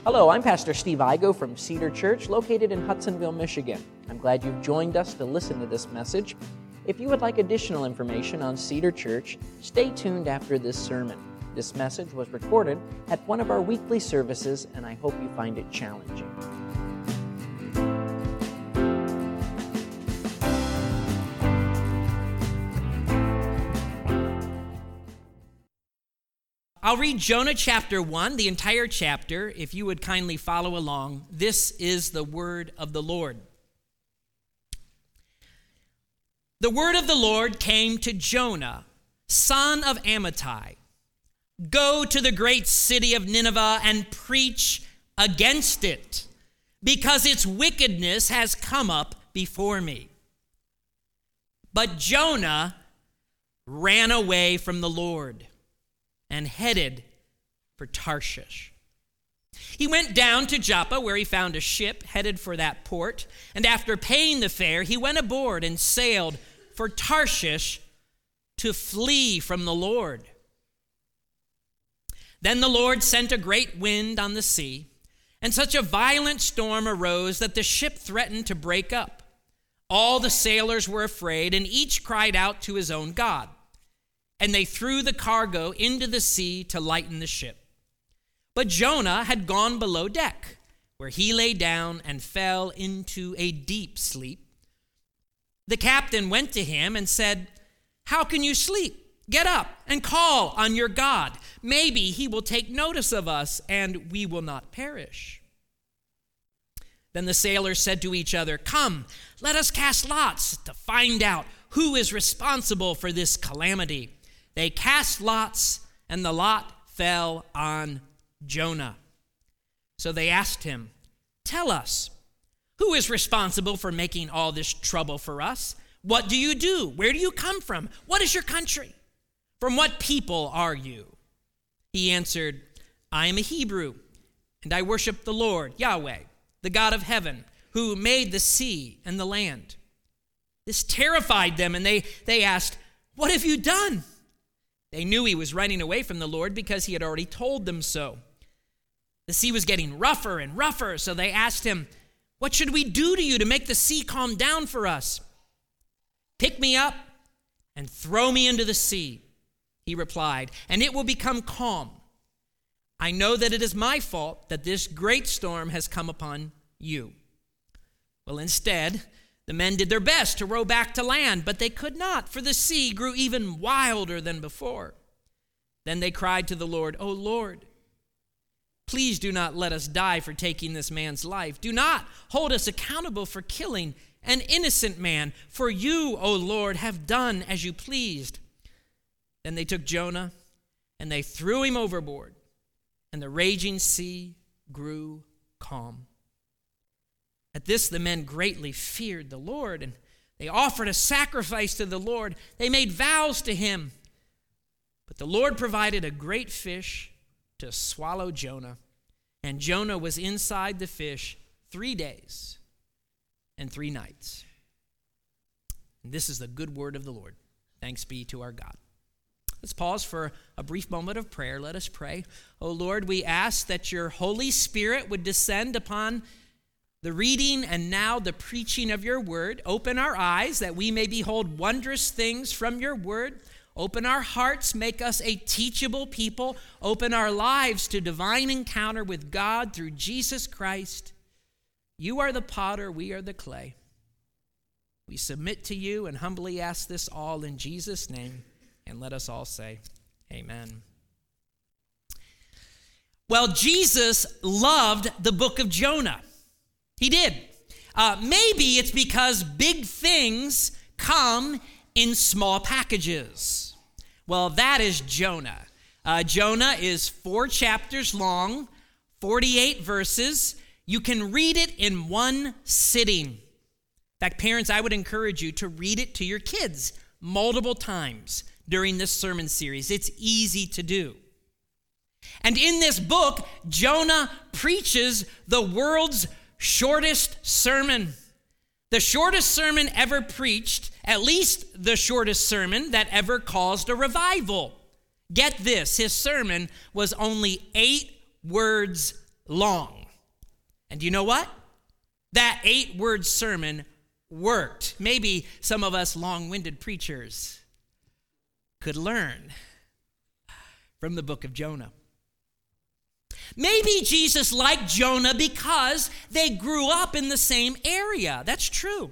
Hello, I'm Pastor Steve Igo from Cedar Church, located in Hudsonville, Michigan. I'm glad you've joined us to listen to this message. If you would like additional information on Cedar Church, stay tuned after this sermon. This message was recorded at one of our weekly services, and I hope you find it challenging. I'll read Jonah chapter 1, the entire chapter, if you would kindly follow along. This is the word of the Lord. The word of the Lord came to Jonah, son of Amittai. Go to the great city of Nineveh and preach against it, because its wickedness has come up before me. But Jonah ran away from the Lord and headed for Tarshish. He went down to Joppa, where he found a ship headed for that port, and after paying the fare, he went aboard and sailed for Tarshish to flee from the Lord. Then the Lord sent a great wind on the sea, and such a violent storm arose that the ship threatened to break up. All the sailors were afraid, and each cried out to his own god. And they threw the cargo into the sea to lighten the ship. But Jonah had gone below deck, where he lay down and fell into a deep sleep. The captain went to him and said, "How can you sleep? Get up and call on your God. Maybe he will take notice of us, and we will not perish." Then the sailors said to each other, "Come, let us cast lots to find out who is responsible for this calamity." They cast lots, and the lot fell on Jonah. So they asked him, "Tell us, who is responsible for making all this trouble for us? What do you do? Where do you come from? What is your country? From what people are you?" He answered, "I am a Hebrew, and I worship the Lord, Yahweh, the God of heaven, who made the sea and the land." This terrified them, and they asked, "What have you done?" They knew he was running away from the Lord because he had already told them so. The sea was getting rougher and rougher, so they asked him, "What should we do to you to make the sea calm down for us?" "Pick me up and throw me into the sea," he replied, "and it will become calm. I know that it is my fault that this great storm has come upon you." Well, instead, the men did their best to row back to land, but they could not, for the sea grew even wilder than before. Then they cried to the Lord, "O Lord, please do not let us die for taking this man's life. Do not hold us accountable for killing an innocent man, for you, O Lord, have done as you pleased." Then they took Jonah and they threw him overboard, and the raging sea grew calm. At this, the men greatly feared the Lord, and they offered a sacrifice to the Lord. They made vows to him. But the Lord provided a great fish to swallow Jonah, and Jonah was inside the fish 3 days and 3 nights. And this is the good word of the Lord. Thanks be to our God. Let's pause for a brief moment of prayer. Let us pray. O Lord, we ask that your Holy Spirit would descend upon the reading and now the preaching of your word. Open our eyes that we may behold wondrous things from your word. Open our hearts, make us a teachable people. Open our lives to divine encounter with God through Jesus Christ. You are the potter, we are the clay. We submit to you and humbly ask this all in Jesus' name. And let us all say, amen. Well, Jesus loved the book of Jonah. He did. Maybe it's because big things come in small packages. Well, that is Jonah. Jonah is 4 chapters long, 48 verses. You can read it in one sitting. In fact, parents, I would encourage you to read it to your kids multiple times during this sermon series. It's easy to do. And in this book, Jonah preaches the world's shortest sermon. The shortest sermon ever preached, at least the shortest sermon that ever caused a revival. Get this, his sermon was only 8 words long. And you know what? That 8-word sermon worked. Maybe some of us long-winded preachers could learn from the book of Jonah. Maybe Jesus liked Jonah because they grew up in the same area. That's true.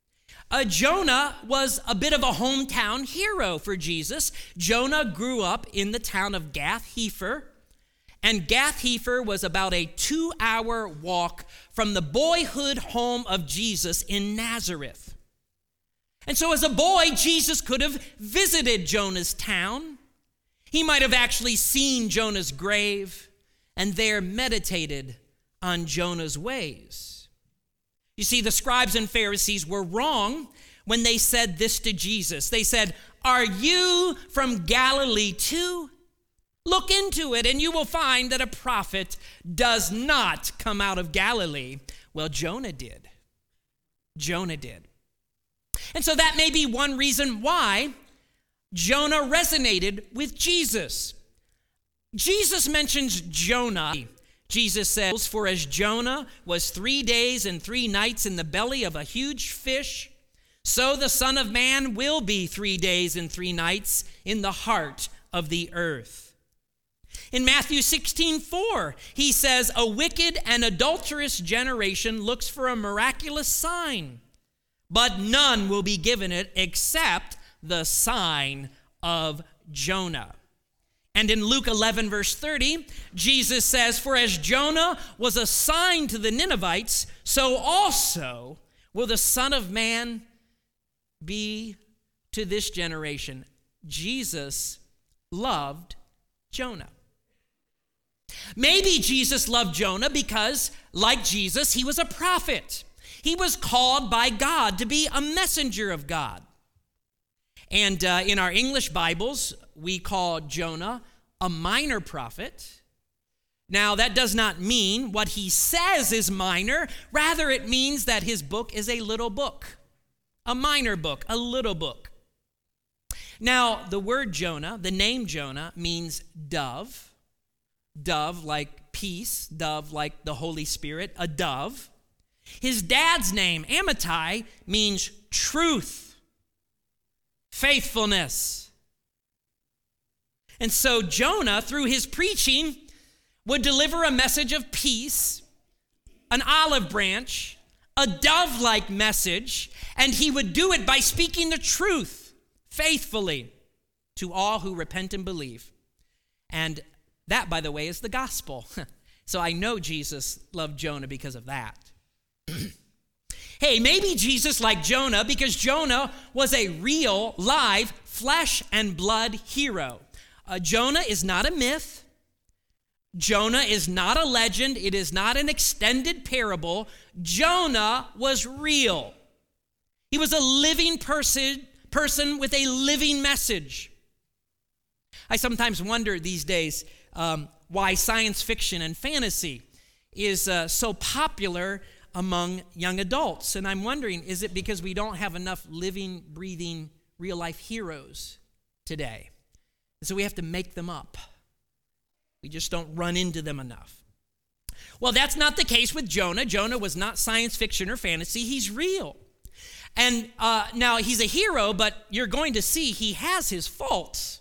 Jonah was a bit of a hometown hero for Jesus. Jonah grew up in the town of Gath-Hepher, and Gath-Hepher was about a 2-hour walk from the boyhood home of Jesus in Nazareth. And so as a boy, Jesus could have visited Jonah's town. He might have actually seen Jonah's grave and there meditated on Jonah's ways. You see, the scribes and Pharisees were wrong when they said this to Jesus. They said, "Are you from Galilee too? Look into it, and you will find that a prophet does not come out of Galilee." Well, Jonah did. Jonah did. And so that may be one reason why Jonah resonated with Jesus. Jesus mentions Jonah. Jesus says, "For as Jonah was 3 days and 3 nights in the belly of a huge fish, so the Son of Man will be 3 days and 3 nights in the heart of the earth." In Matthew 16:4, he says, "A wicked and adulterous generation looks for a miraculous sign, but none will be given it except the sign of Jonah." And in Luke 11, verse 30, Jesus says, "For as Jonah was a sign to the Ninevites, so also will the Son of Man be to this generation." Jesus loved Jonah. Maybe Jesus loved Jonah because, like Jesus, he was a prophet. He was called by God to be a messenger of God. And in our English Bibles, we call Jonah a minor prophet. Now, that does not mean what he says is minor. Rather, it means that his book is a little book, a minor book, a little book. Now, the word Jonah, the name Jonah, means dove. Dove like peace, dove like the Holy Spirit, a dove. His dad's name, Amittai, means truth, faithfulness. And so Jonah, through his preaching, would deliver a message of peace, an olive branch, a dove-like message, and he would do it by speaking the truth faithfully to all who repent and believe. And that, by the way, is the gospel. So I know Jesus loved Jonah because of that. Hey, maybe Jesus liked Jonah because Jonah was a real, live, flesh and blood hero. Jonah is not a myth. Jonah is not a legend. It is not an extended parable. Jonah was real. He was a living person with a living message. I sometimes wonder these days why science fiction and fantasy is so popular among young adults. And I'm wondering, is it because we don't have enough living, breathing, real-life heroes today? So we have to make them up. We just don't run into them enough. Well, that's not the case with Jonah. Jonah was not science fiction or fantasy. He's real. And now he's a hero, but you're going to see he has his faults.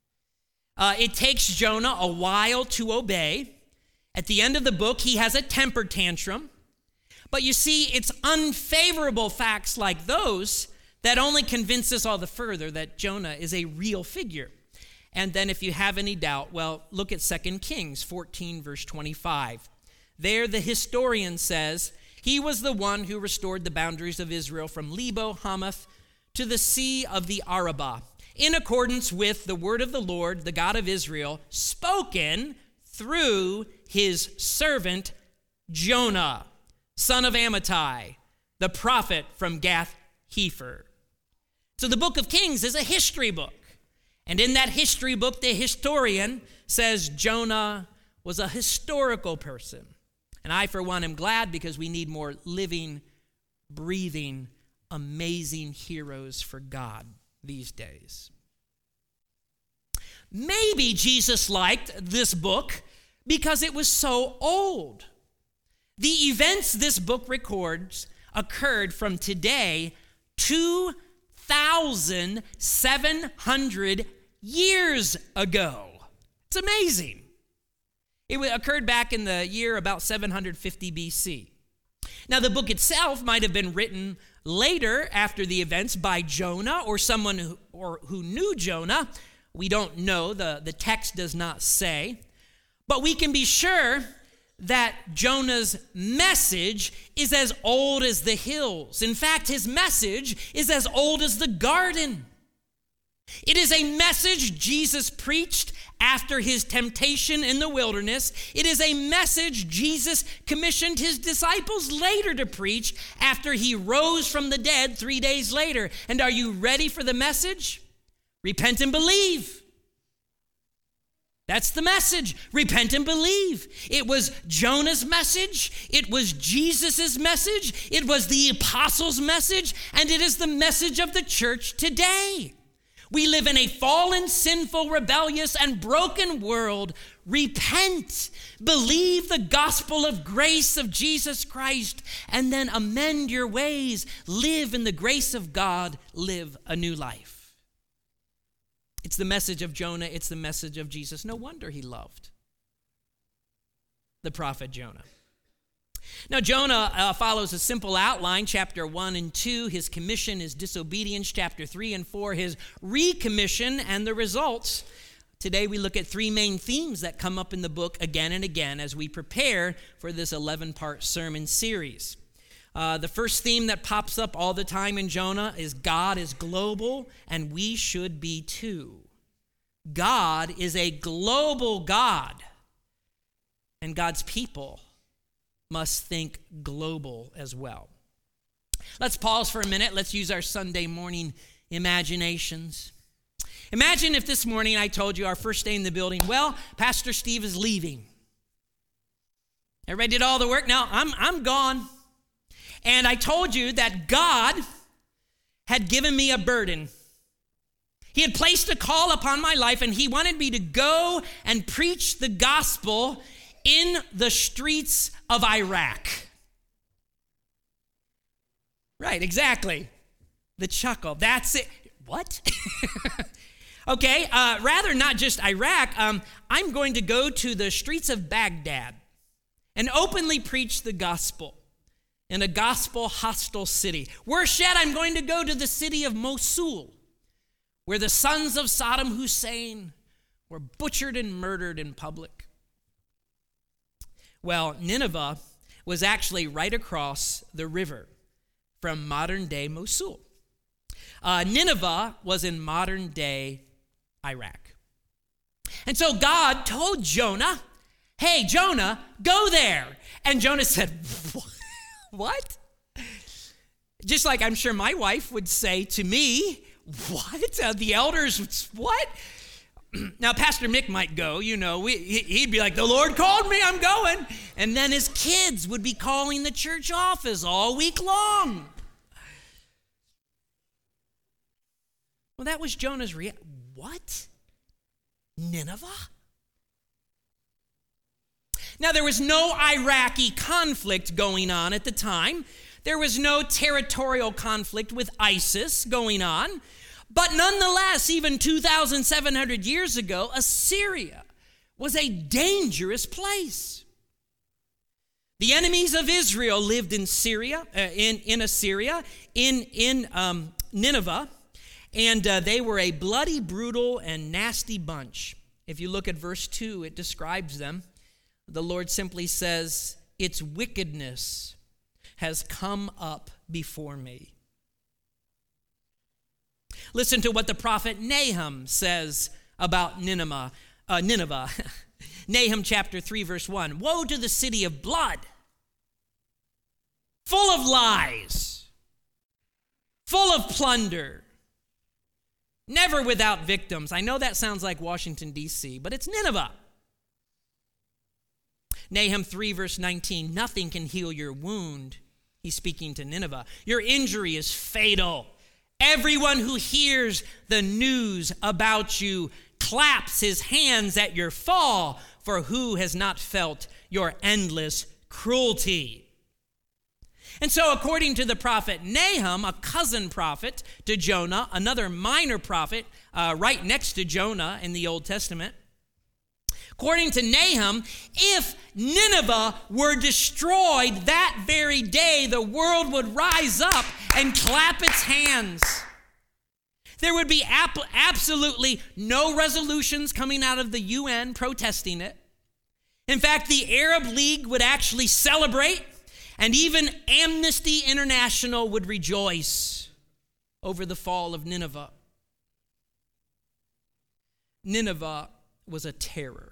It takes Jonah a while to obey. At the end of the book, he has a temper tantrum. But you see, it's unfavorable facts like those that only convince us all the further that Jonah is a real figure. And then if you have any doubt, well, look at 2 Kings 14, verse 25. There the historian says, "He was the one who restored the boundaries of Israel from Lebo Hamath to the Sea of the Arabah, in accordance with the word of the Lord, the God of Israel, spoken through his servant Jonah, son of Amittai, the prophet from Gath-Hepher." So the book of Kings is a history book. And in that history book, the historian says Jonah was a historical person. And I, for one, am glad because we need more living, breathing, amazing heroes for God these days. Maybe Jesus liked this book because it was so old. The events this book records occurred from today 2,700 years ago. It's amazing. It occurred back in the year about 750 BC. Now, the book itself might have been written later after the events by Jonah or someone who knew Jonah. We don't know. The text does not say. But we can be sure that Jonah's message is as old as the hills. In fact, his message is as old as the garden. It is a message Jesus preached after his temptation in the wilderness. It is a message Jesus commissioned his disciples later to preach after he rose from the dead 3 days later. And are you ready for the message? Repent and believe. That's the message. Repent and believe. It was Jonah's message. It was Jesus' message. It was the apostles' message. And it is the message of the church today. We live in a fallen, sinful, rebellious, and broken world. Repent. Believe the gospel of grace of Jesus Christ, and then amend your ways. Live in the grace of God. Live a new life. It's the message of Jonah. It's the message of Jesus. No wonder he loved the prophet Jonah. Now, Jonah follows a simple outline, chapter 1 and 2, his commission, his disobedience, chapter 3 and 4, his recommission, and the results. Today, we look at three main themes that come up in the book again and again as we prepare for this 11-part sermon series. The first theme that pops up all the time in Jonah is God is global, and we should be too. God is a global God, and God's people must think global as well. Let's pause for a minute. Let's use our Sunday morning imaginations. Imagine if this morning I told you our first day in the building, well, Pastor Steve is leaving. Everybody did all the work. Now I'm gone. And I told you that God had given me a burden. He had placed a call upon my life, and he wanted me to go and preach the gospel in the streets of Iraq. Right, exactly. The chuckle. That's it. What? Okay, rather not just Iraq, I'm going to go to the streets of Baghdad and openly preach the gospel in a gospel-hostile city. Worse yet, I'm going to go to the city of Mosul, where the sons of Saddam Hussein were butchered and murdered in public. Well, Nineveh was actually right across the river from modern-day Mosul. Nineveh was in modern-day Iraq. And so God told Jonah, hey, Jonah, go there. And Jonah said, what? Just like I'm sure my wife would say to me, what? The elders, what? Now, Pastor Mick might go, he'd be like, the Lord called me, I'm going. And then his kids would be calling the church office all week long. Well, that was Jonah's reaction. What? Nineveh? Now, there was no Iraqi conflict going on at the time. There was no territorial conflict with ISIS going on. But nonetheless, even 2,700 years ago, Assyria was a dangerous place. The enemies of Israel lived in Syria, in Assyria, in Nineveh, and they were a bloody, brutal, and nasty bunch. If you look at verse 2, it describes them. The Lord simply says, its wickedness has come up before me. Listen to what the prophet Nahum says about Nineveh. Nahum chapter 3, verse 1. Woe to the city of blood, full of lies, full of plunder, never without victims. I know that sounds like Washington, D.C., but it's Nineveh. Nahum 3, verse 19. Nothing can heal your wound. He's speaking to Nineveh. Your injury is fatal. Everyone who hears the news about you claps his hands at your fall, for who has not felt your endless cruelty? And so according to the prophet Nahum, a cousin prophet to Jonah, another minor prophet right next to Jonah in the Old Testament, according to Nahum, if Nineveh were destroyed that very day, the world would rise up and clap its hands. There would be absolutely no resolutions coming out of the UN protesting it. In fact, the Arab League would actually celebrate, and even Amnesty International would rejoice over the fall of Nineveh. Nineveh was a terror.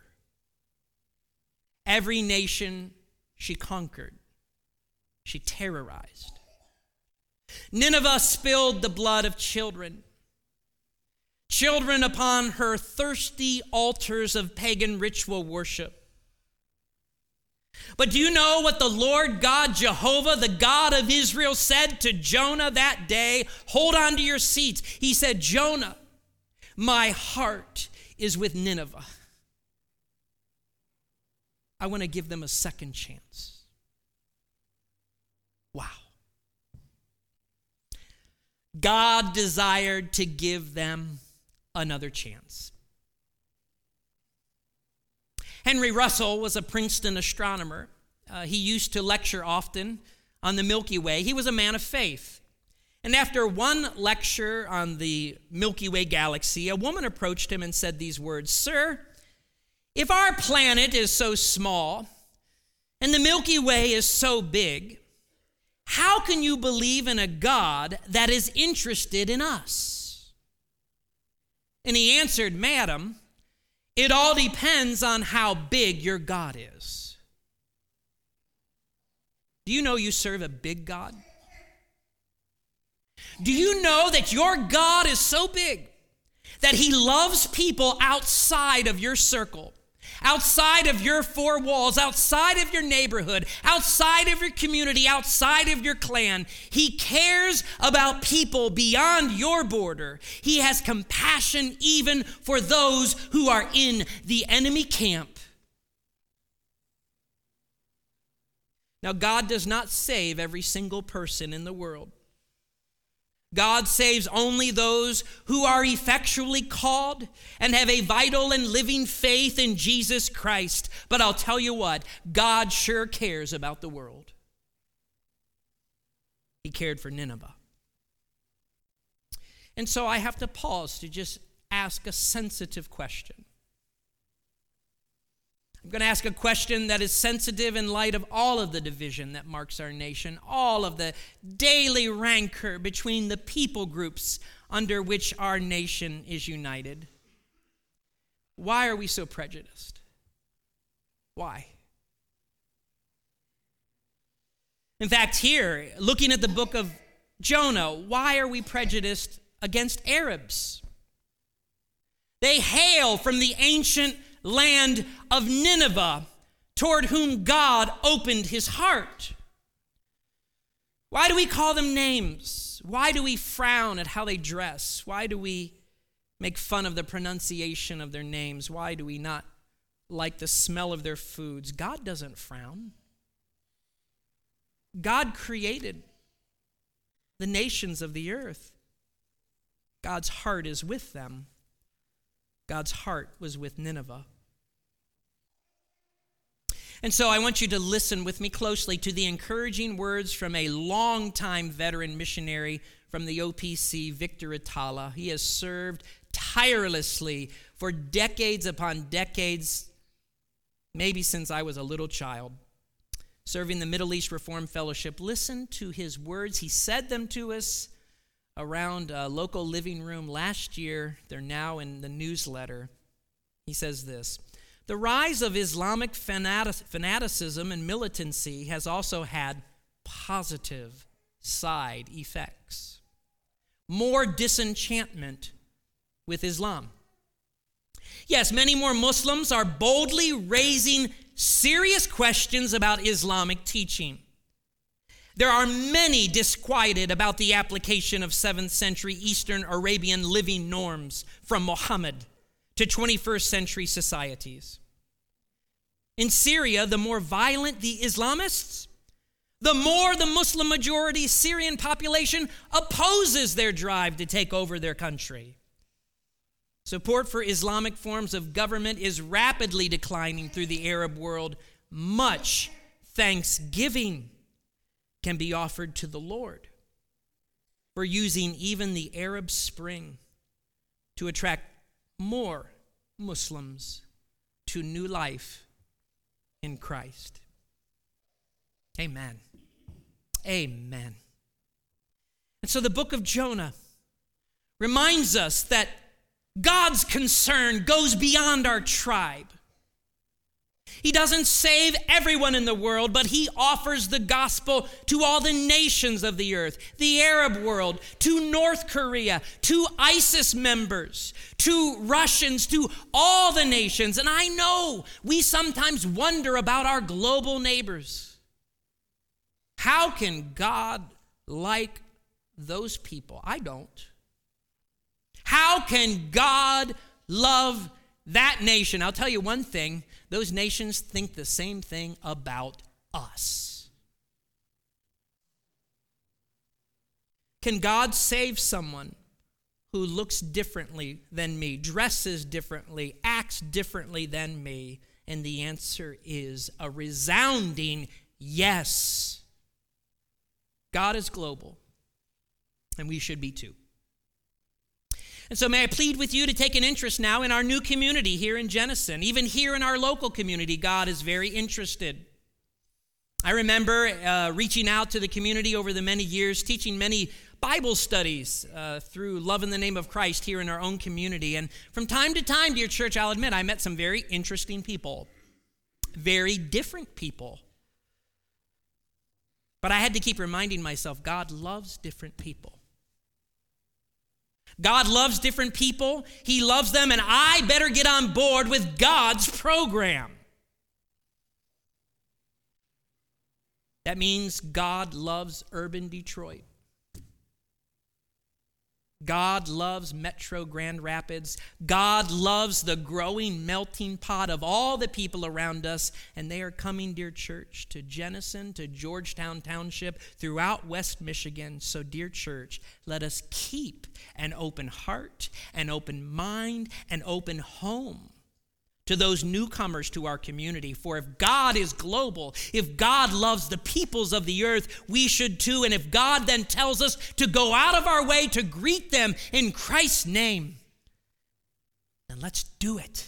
Every nation she conquered, she terrorized. Nineveh spilled the blood of children. Children upon her thirsty altars of pagan ritual worship. But do you know what the Lord God, Jehovah, the God of Israel, said to Jonah that day? Hold on to your seats. He said, Jonah, my heart is with Nineveh. I want to give them a second chance. Wow. God desired to give them another chance. Henry Russell was a Princeton astronomer. He used to lecture often on the Milky Way. He was a man of faith. And after one lecture on the Milky Way galaxy, a woman approached him and said these words, Sir, if our planet is so small and the Milky Way is so big, how can you believe in a God that is interested in us? And he answered, Madam, it all depends on how big your God is. Do you know you serve a big God? Do you know that your God is so big that he loves people outside of your circle, outside of your four walls, outside of your neighborhood, outside of your community, outside of your clan? He cares about people beyond your border. He has compassion even for those who are in the enemy camp. Now, God does not save every single person in the world. God saves only those who are effectually called and have a vital and living faith in Jesus Christ. But I'll tell you what, God sure cares about the world. He cared for Nineveh. And so I have to pause to just ask a sensitive question. I'm going to ask a question that is sensitive in light of all of the division that marks our nation, all of the daily rancor between the people groups under which our nation is united. Why are we so prejudiced? Why? In fact, here, looking at the book of Jonah, why are we prejudiced against Arabs? They hail from the ancient land of Nineveh, toward whom God opened his heart. Why do we call them names? Why do we frown at how they dress? Why do we make fun of the pronunciation of their names? Why do we not like the smell of their foods? God doesn't frown. God created the nations of the earth. God's heart is with them. God's heart was with Nineveh. And so I want you to listen with me closely to the encouraging words from a longtime veteran missionary from the OPC, Victor Atala. He has served tirelessly for decades upon decades, maybe since I was a little child, serving the Middle East Reformed Fellowship. Listen to his words. He said them to us around a local living room last year. They're now in the newsletter. He says this: the rise of Islamic fanaticism and militancy has also had positive side effects. More disenchantment with Islam. Yes, many more Muslims are boldly raising serious questions about Islamic teaching. There are many disquieted about the application of 7th century Eastern Arabian living norms from Muhammad to 21st century societies. In Syria, the more violent the Islamists, the more the Muslim majority Syrian population opposes their drive to take over their country. Support for Islamic forms of government is rapidly declining through the Arab world. Much thanksgiving can be offered to the Lord for using even the Arab Spring to attract more Muslims to new life in Christ. Amen. Amen. And so the book of Jonah reminds us that God's concern goes beyond our tribe. He doesn't save everyone in the world, but he offers the gospel to all the nations of the earth, the Arab world, to North Korea, to ISIS members, to Russians, to all the nations. And I know we sometimes wonder about our global neighbors. How can God like those people? I don't. How can God love that nation? I'll tell you one thing. Those nations think the same thing about us. Can God save someone who looks differently than me, dresses differently, acts differently than me? And the answer is a resounding yes. God is global, and we should be too. And so may I plead with you to take an interest now in our new community here in Jenison. Even here in our local community, God is very interested. I remember reaching out to the community over the many years, teaching many Bible studies through Love in the Name of Christ here in our own community. And from time to time, dear church, I'll admit, I met some very interesting people, very different people. But I had to keep reminding myself, God loves different people. God loves different people. He loves them, and I better get on board with God's program. That means God loves urban Detroit. God loves Metro Grand Rapids. God loves the growing melting pot of all the people around us, and they are coming, dear church, to Jenison, to Georgetown Township, throughout West Michigan. So, dear church, let us keep an open heart, an open mind, an open home to those newcomers to our community. For if God is global, if God loves the peoples of the earth, we should too. And if God then tells us to go out of our way to greet them in Christ's name, then let's do it.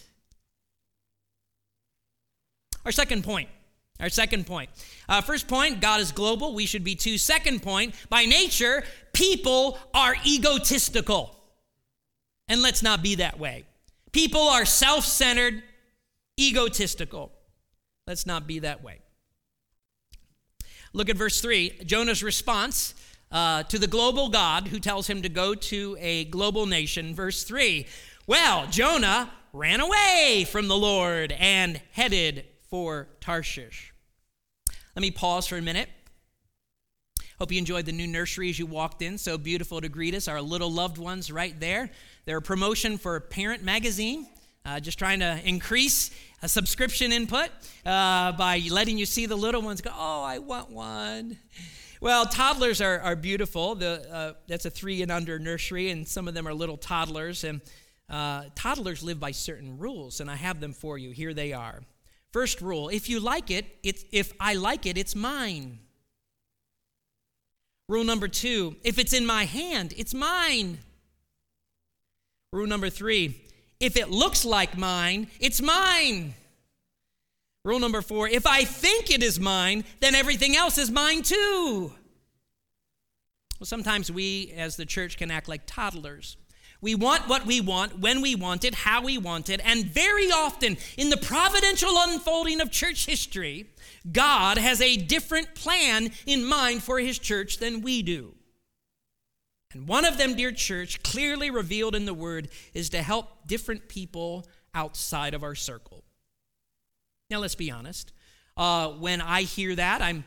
Our second point. First point, God is global. We should be too. Second point, by nature, people are egotistical. And let's not be that way. People are self-centered, egotistical. Let's not be that way. Look at verse 3, Jonah's response to the global God who tells him to go to a global nation. Verse 3, well, Jonah ran away from the Lord and headed for Tarshish. Let me pause for a minute. Hope you enjoyed the new nursery as you walked in. So beautiful to greet us, our little loved ones right there. They're a promotion for Parent Magazine, just trying to increase a subscription input by letting you see the little ones go, oh, I want one. Well, toddlers are beautiful. That's a 3 and under nursery, and some of them are little toddlers. And toddlers live by certain rules, and I have them for you. Here they are. First rule, if I like it, it's mine. Rule number 2, if it's in my hand, it's mine. Rule number 3, if it looks like mine, it's mine. Rule number 4, if I think it is mine, then everything else is mine too. Well, sometimes we as the church can act like toddlers. We want what we want, when we want it, how we want it, and very often in the providential unfolding of church history, God has a different plan in mind for his church than we do. And one of them, dear church, clearly revealed in the word, is to help different people outside of our circle. Now, let's be honest. When I hear that, I'm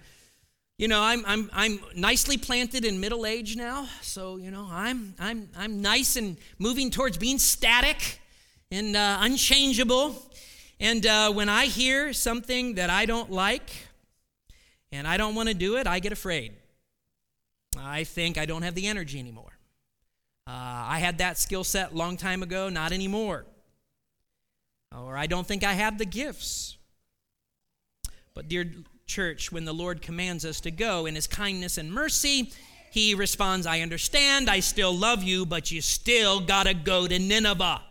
nicely planted in middle age now, so I'm nice and moving towards being static and unchangeable. And when I hear something that I don't like and I don't want to do it, I get afraid. I think I don't have the energy anymore. I had that skill set a long time ago, not anymore. Or I don't think I have the gifts. But dear church, when the Lord commands us to go in his kindness and mercy, he responds, I understand, I still love you, but you still got to go to Nineveh.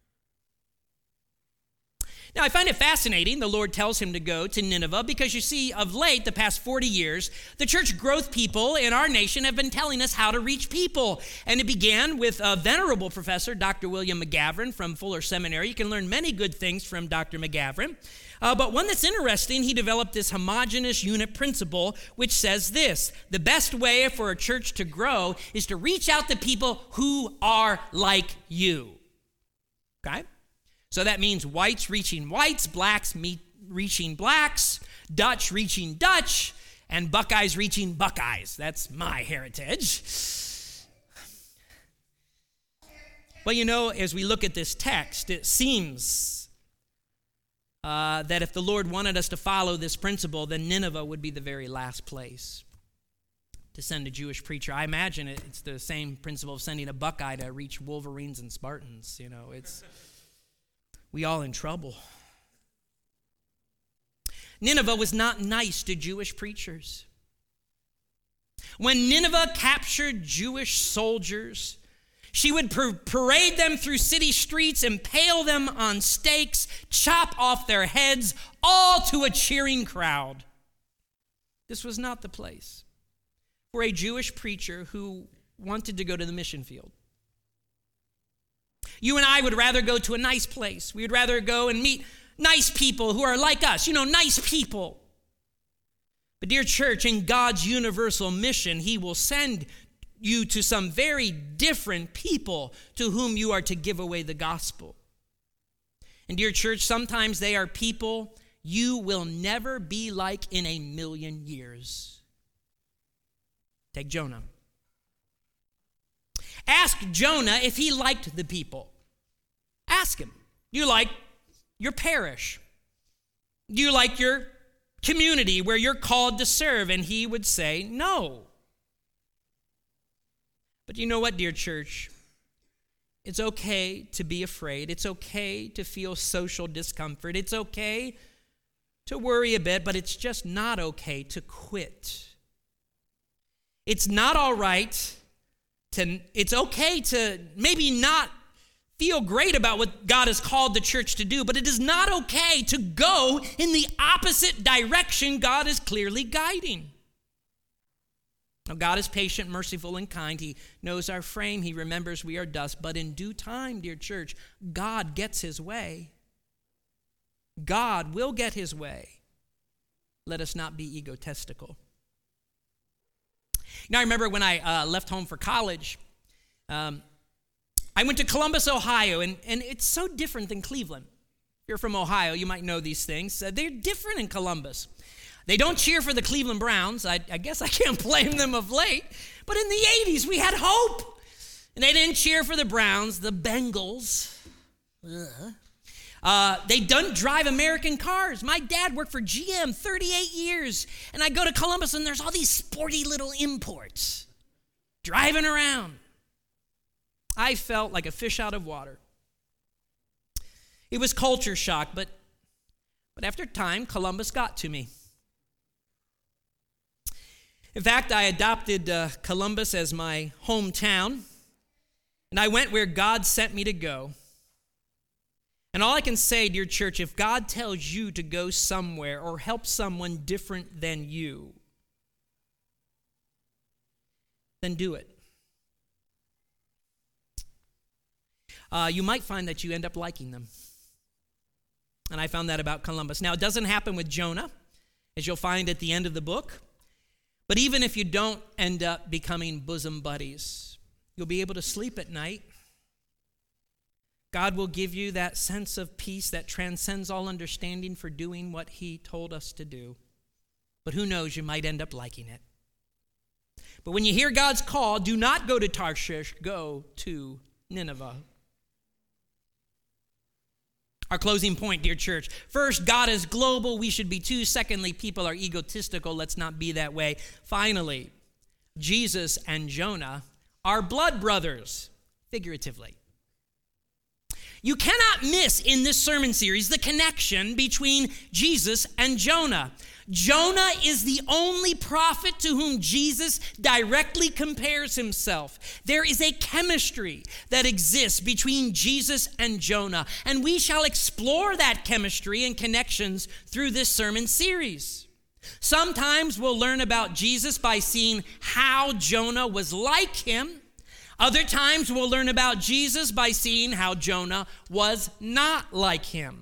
Now, I find it fascinating the Lord tells him to go to Nineveh because you see, of late, the past 40 years, the church growth people in our nation have been telling us how to reach people. And it began with a venerable professor, Dr. William McGavran from Fuller Seminary. You can learn many good things from Dr. McGavran. But one that's interesting, he developed this homogeneous unit principle, which says this: the best way for a church to grow is to reach out to people who are like you. Okay? So that means whites reaching whites, blacks reaching blacks, Dutch reaching Dutch, and Buckeyes reaching Buckeyes. That's my heritage. But you know, as we look at this text, it seems that if the Lord wanted us to follow this principle, then Nineveh would be the very last place to send a Jewish preacher. I imagine it's the same principle of sending a Buckeye to reach Wolverines and Spartans. You know, we all in trouble. Nineveh was not nice to Jewish preachers. When Nineveh captured Jewish soldiers, she would parade them through city streets, impale them on stakes, chop off their heads, all to a cheering crowd. This was not the place for a Jewish preacher who wanted to go to the mission field. You and I would rather go to a nice place. We would rather go and meet nice people who are like us, nice people. But dear church, in God's universal mission, he will send you to some very different people to whom you are to give away the gospel. And dear church, sometimes they are people you will never be like in a million years. Take Jonah. Ask Jonah if he liked the people. Ask him. Do you like your parish? Do you like your community where you're called to serve? And he would say no. But you know what, dear church? It's okay to be afraid. It's okay to feel social discomfort. It's okay to worry a bit, but it's just not okay to quit. It's not all right. It's okay to maybe not feel great about what God has called the church to do, but it is not okay to go in the opposite direction God is clearly guiding. Now, God is patient, merciful, and kind. He knows our frame. He remembers we are dust. But in due time, dear church, God gets his way. God will get his way. Let us not be egotistical. Now, I remember when I left home for college, I went to Columbus, Ohio, and it's so different than Cleveland. If you're from Ohio, you might know these things. They're different in Columbus. They don't cheer for the Cleveland Browns. I guess I can't blame them of late. But in the 80s, we had hope. And they didn't cheer for the Browns, the Bengals. They don't drive American cars. My dad worked for GM 38 years. And I go to Columbus, and there's all these sporty little imports driving around. I felt like a fish out of water. It was culture shock, but after time, Columbus got to me. In fact, I adopted Columbus as my hometown, and I went where God sent me to go. And all I can say, dear church, if God tells you to go somewhere or help someone different than you, then do it. You might find that you end up liking them. And I found that about Columbus. Now, it doesn't happen with Jonah, as you'll find at the end of the book. But even if you don't end up becoming bosom buddies, you'll be able to sleep at night. God will give you that sense of peace that transcends all understanding for doing what he told us to do. But who knows, you might end up liking it. But when you hear God's call, do not go to Tarshish, go to Nineveh. Our closing point, dear church. First, God is global. We should be too. Secondly, people are egotistical. Let's not be that way. Finally, Jesus and Jonah are blood brothers, figuratively. You cannot miss in this sermon series the connection between Jesus and Jonah. Jonah is the only prophet to whom Jesus directly compares himself. There is a chemistry that exists between Jesus and Jonah, and we shall explore that chemistry and connections through this sermon series. Sometimes we'll learn about Jesus by seeing how Jonah was like him. Other times we'll learn about Jesus by seeing how Jonah was not like him.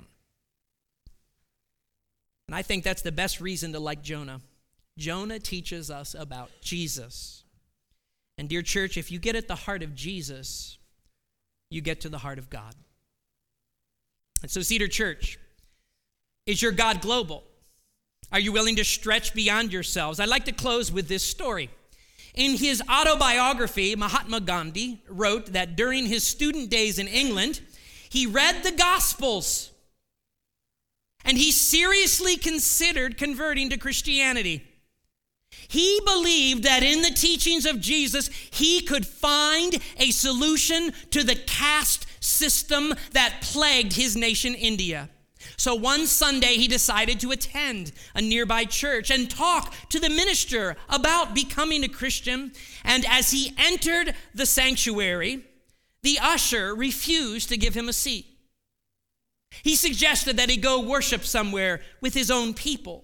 And I think that's the best reason to like Jonah. Jonah teaches us about Jesus. And dear church, if you get at the heart of Jesus, you get to the heart of God. And so Cedar Church, is your God global? Are you willing to stretch beyond yourselves? I'd like to close with this story. In his autobiography, Mahatma Gandhi wrote that during his student days in England, he read the Gospels, and he seriously considered converting to Christianity. He believed that in the teachings of Jesus, he could find a solution to the caste system that plagued his nation, India. So one Sunday, he decided to attend a nearby church and talk to the minister about becoming a Christian. And as he entered the sanctuary, the usher refused to give him a seat. He suggested that he go worship somewhere with his own people.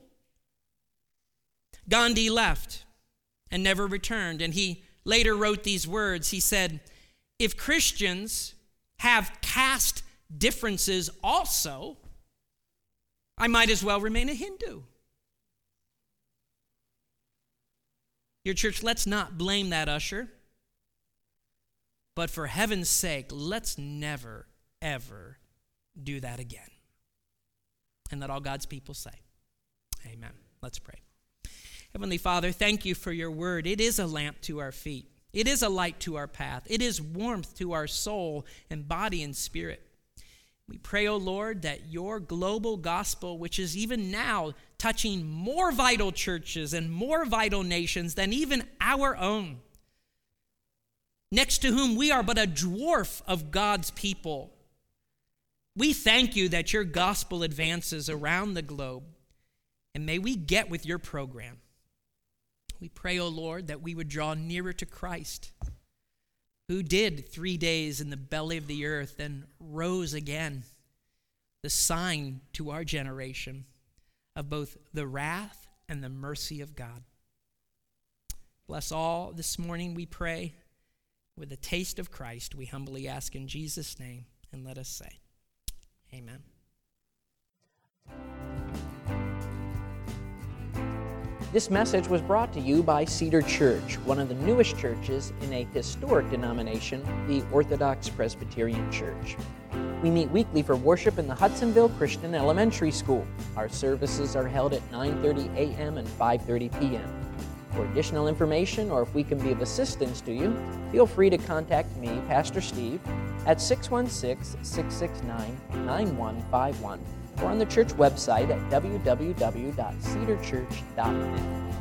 Gandhi left and never returned, and he later wrote these words. He said, "If Christians have caste differences also, I might as well remain a Hindu." Your church, let's not blame that usher, but for heaven's sake, let's never, ever do that again. And let all God's people say, amen. Let's pray. Heavenly Father, thank you for your word. It is a lamp to our feet. It is a light to our path. It is warmth to our soul and body and spirit. We pray, O Lord, that your global gospel, which is even now touching more vital churches and more vital nations than even our own, next to whom we are but a dwarf of God's people, we thank you that your gospel advances around the globe, and may we get with your program. We pray, O Lord, that we would draw nearer to Christ, who did 3 days in the belly of the earth and rose again, the sign to our generation of both the wrath and the mercy of God. Bless all this morning, we pray. With a taste of Christ, we humbly ask in Jesus' name, and let us say, amen. This message was brought to you by Cedar Church, one of the newest churches in a historic denomination, the Orthodox Presbyterian Church. We meet weekly for worship in the Hudsonville Christian Elementary School. Our services are held at 9:30 a.m. and 5:30 p.m. For additional information, or if we can be of assistance to you, feel free to contact me, Pastor Steve, at 616-669-9151, or on the church website at www.cedarchurch.net.